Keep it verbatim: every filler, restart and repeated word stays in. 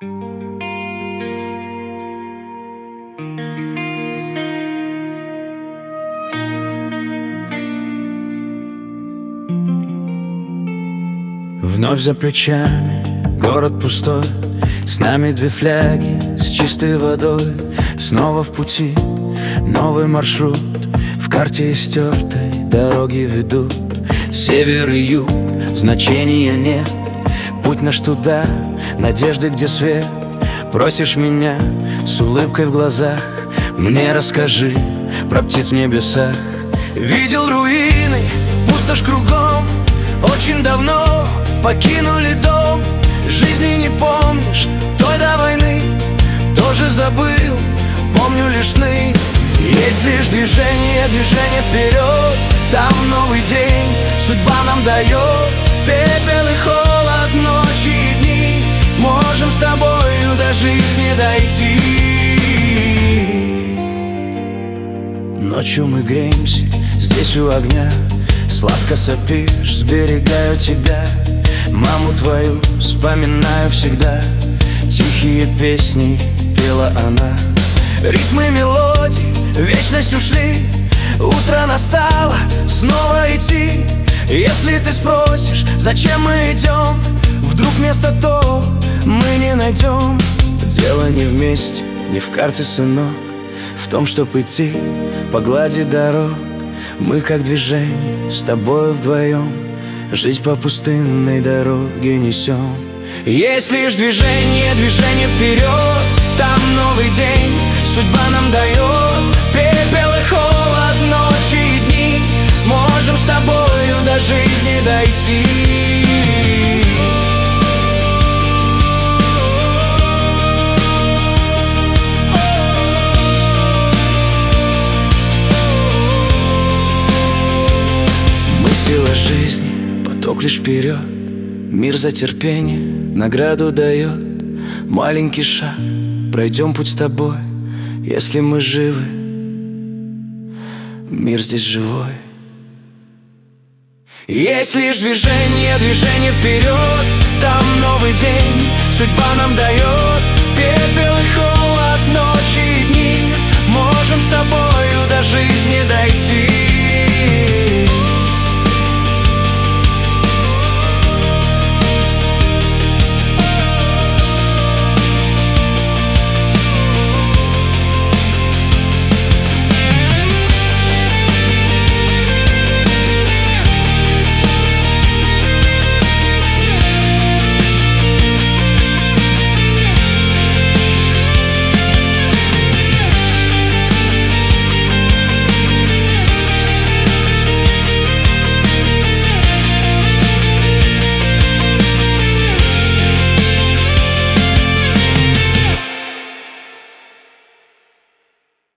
Вновь за плечами город пустой, с нами две фляги с чистой водой. Снова в пути новый маршрут, в карте истертой дороги ведут. Север и юг, значения нет, путь наш туда, надежды, где свет. Просишь меня с улыбкой в глазах, мне расскажи про птиц в небесах. Видел руины, пустошь кругом, очень давно покинули дом. Жизни не помнишь, той до войны тоже забыл, помню лишь сны. Есть лишь движение, движение вперед, там новый день судьба нам дает. Пепел и холод, ночи и дни, можем с тобою до жизни дойти. Ночью мы греемся здесь у огня, сладко сопишь, сберегаю тебя. Маму твою вспоминаю всегда, тихие песни пела она. Ритмы мелодий в вечность ушли, утро настало, снова идти. Если ты спросишь, зачем мы идем, вдруг место то мы не найдем. Дело не вместе, не в карте, сынок, в том, чтоб идти по глади дорог. Мы как движение с тобой вдвоем, жизнь по пустынной дороге несем. Есть лишь движение, движение вперед, там новый день судьба нам дает. Пепел и холод, ночи и дни, можем с тобою до жизни дойти. Мы сила жизни, поток лишь вперед, мир за терпение награду дает. Маленький шаг, пройдем путь с тобой, если мы живы, мир здесь живой. Есть лишь движение, движение вперед, там новый день судьба нам дает. Пепел и холод, ночи и дни, можем с тобою до жизни дойти.